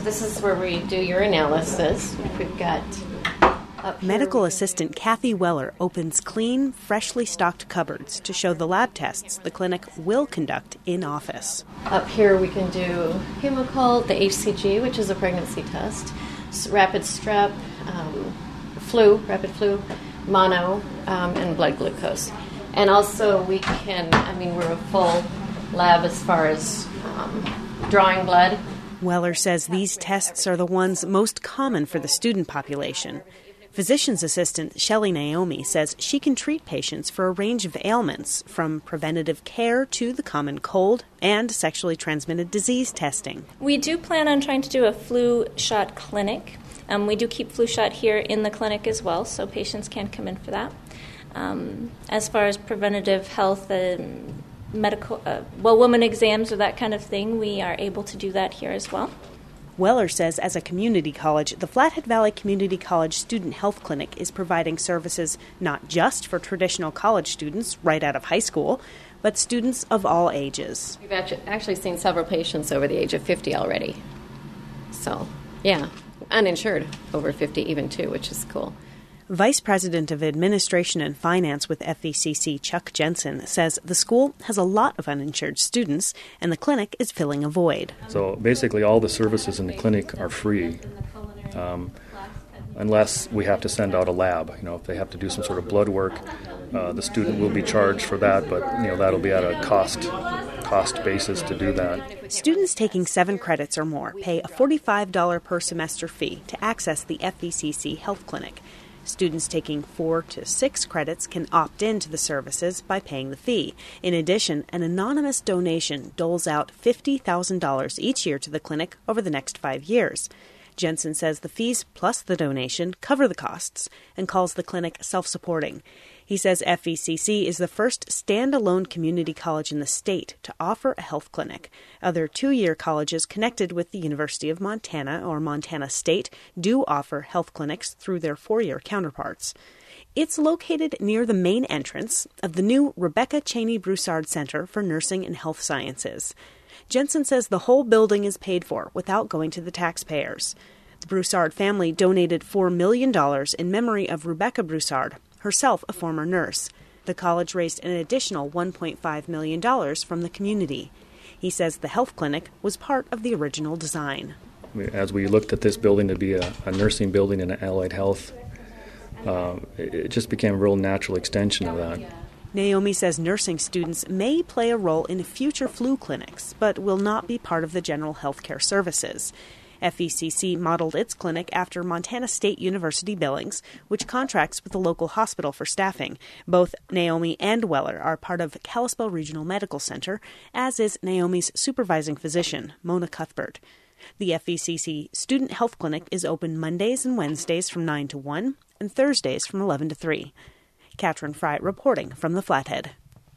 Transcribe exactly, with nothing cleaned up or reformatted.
this is where we do your analysis. We've got up here Medical assistant Kathy Weller opens clean, freshly stocked cupboards to show the lab tests the clinic will conduct in office. Up here we can do Hemocolt, the H C G, which is a pregnancy test, rapid strep, um, flu, rapid flu, mono, um, and blood glucose. And also we can, I mean, we're a full lab as far as um, drawing blood. Weller says these tests are the ones most common for the student population. Physician's assistant Shelley Naomi says she can treat patients for a range of ailments, from preventative care to the common cold and sexually transmitted disease testing. We do plan on trying to do a flu shot clinic. Um, we do keep flu shot here in the clinic as well, so patients can come in for that. Um, as far as preventative health and medical, uh, well, woman exams or that kind of thing, we are able to do that here as well. Weller says as a community college, the Flathead Valley Community College Student Health Clinic is providing services not just for traditional college students right out of high school, but students of all ages. We've actually seen several patients over the age of fifty already. So, yeah, uninsured over fifty even too, which is cool. Vice President of Administration and Finance with F V C C, Chuck Jensen, says the school has a lot of uninsured students and the clinic is filling a void. So basically all the services in the clinic are free, um, unless we have to send out a lab. You know, if they have to do some sort of blood work, uh, the student will be charged for that, but you know that'll be at a cost cost basis to do that. Students taking seven credits or more pay a forty-five dollars per semester fee to access the F V C C Health Clinic. Students taking four to six credits can opt into the services by paying the fee. In addition, an anonymous donation doles out fifty thousand dollars each year to the clinic over the next five years. Jensen says the fees plus the donation cover the costs and calls the clinic self-supporting. He says F V C C is the first standalone community college in the state to offer a health clinic. Other two-year colleges connected with the University of Montana or Montana State do offer health clinics through their four-year counterparts. It's located near the main entrance of the new Rebecca Cheney Broussard Center for Nursing and Health Sciences. Jensen says the whole building is paid for without going to the taxpayers. The Broussard family donated four million dollars in memory of Rebecca Broussard, herself a former nurse. The college raised an additional one point five million dollars from the community. He says the health clinic was part of the original design. As we looked at this building to be a, a nursing building and an allied health, uh, it just became a real natural extension of that. Naomi says nursing students may play a role in future flu clinics, but will not be part of the general health care services. F V C C modeled its clinic after Montana State University Billings, which contracts with the local hospital for staffing. Both Naomi and Weller are part of Kalispell Regional Medical Center, as is Naomi's supervising physician, Mona Cuthbert. The F V C C Student Health Clinic is open Mondays and Wednesdays from nine to one and Thursdays from eleven to three. Katrin Fry reporting from the Flathead.